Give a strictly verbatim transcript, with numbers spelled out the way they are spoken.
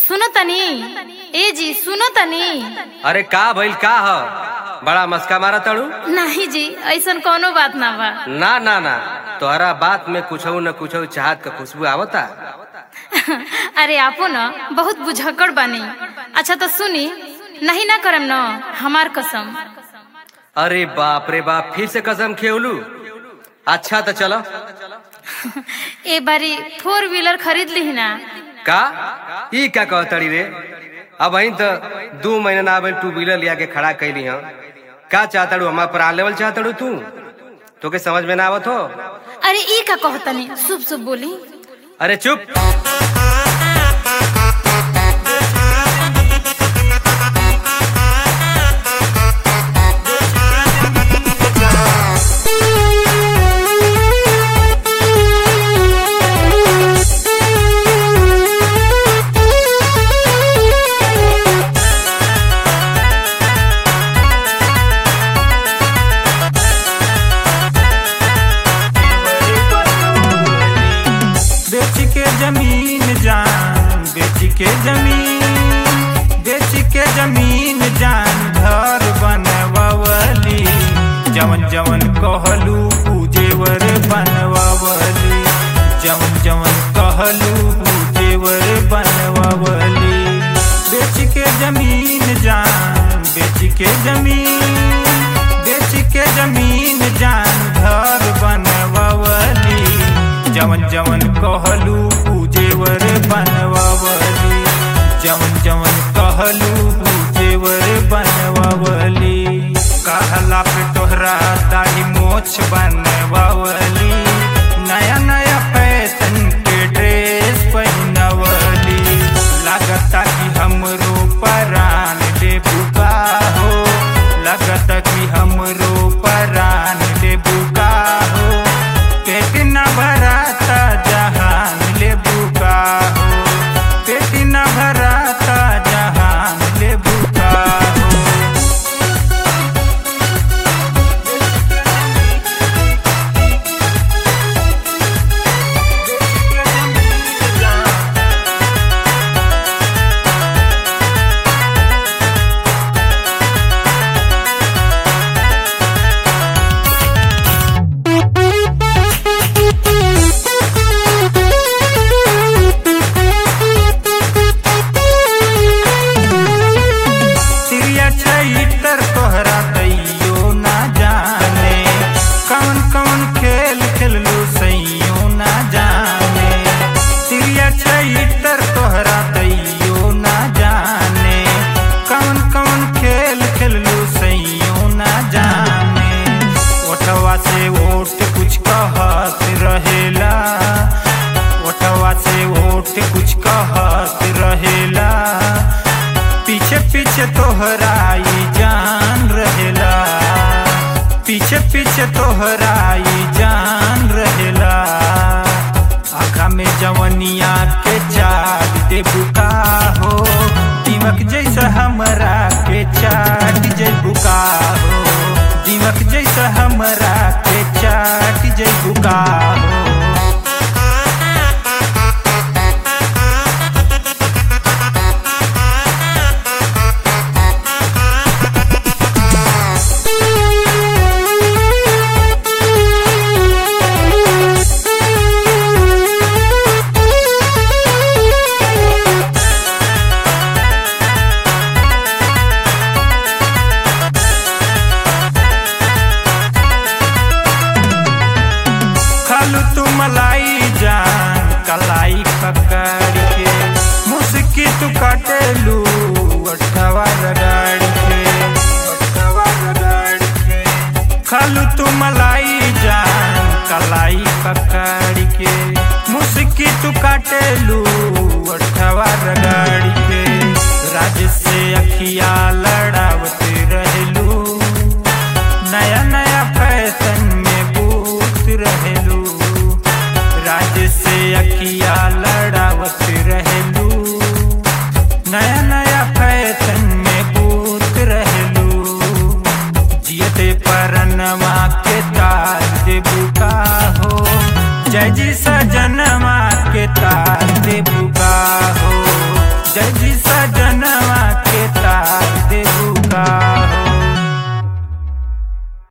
सुनो तनी, ए जी सुनो तनी। अरे का भइल का ह बड़ा मस्का मारा तड़ू? नहीं जी, ऐसा कोनो बात ना बा। ना ना ना तोहरा बात में कुछ न कुछ चाहत का खुशबू आवता। अरे आपो न बहुत बुझक्कड़ बानी। अच्छा तो सुनी, नहीं ना करम न, हमार कसम। अरे बाप रे बाप, फिर से कसम खेवलू? अच्छा तो चलो। ए बारी फोर व्हीलर खरीद ली ना। का ई क्या कहतड़ी रे? अब वही तो दो महीना ना आवे टू व्हीलर लिया के खड़ा कैली हम। का चाहतड़ू? हमार पर लेवल चाहतड़ू तू? तो के समझ में ना आवत हो? अरे ई का कहतनी, शुभ शुभ बोली। अरे चुप। जमीन जान बेच के जमीन बेच के जमीन जान घर बनवावली। जवन जवन कहलू पूजेवर बनवावली। जवन जवन कहलू पूजेवर बनवावली। बेच के जमीन जान बेच के जमीन बेच के जमीन जान घर बनवावली। जवन जवन कहलू पूजेवर बनवावली। जवन जवन कहलू पूजेवर बनवावली। कहला पे तोहरा दाढ़ी मोछ बनवावली। नया नया फैशन के ड्रेस पहनवली। लगता कि हमरो परान ले बुका हो। लगता कि हमरो परान ले बुका हो। पेट न भराता जहान ले बुका हो। पेट न भराता जहान ले बुका हो। तोहरा तैयो ना जाने कौन कौन खेल खेललू सैयो ना जाने। तिरिया छैतर तोहरा तैयो ना जाने कौन कौन खेल खेललू सैयो ना जाने। ओठवा से ओठ कुछ कहत रहेला। ओठवा से ओठ कुछ कहत रहेला। पीछे पीछे तोहरा ई जान रहेला। पीछे पीछे तोहरा ई जान रहेला। आँखा में जवनिया के चाट दे बुका हो। दीमक जैसा हमरा के चाट जय बुका हो। दीमक जैसा हमरा के चाट जय बुका हो। तू मलाई जान कलाई पकड़ के मुस्की तू काटेलू अठवा रगड़ के। अठवा रगड़ के खालू तू मलाई जान कलाई पकड़ के मुस्की तू काटेलू अठवा रगड़ के। राज से अखिया लड़ावते रहलू। नया नया फैशन में बूत रहलू। राज से अखिया लड़ावत रहलू। नया नया फैशन में बूत रहलू। जियते परनवा के तार दे बुका हो। जय जी सजनवा के तार दे बुका हो। जय भेजी सजनवा के तार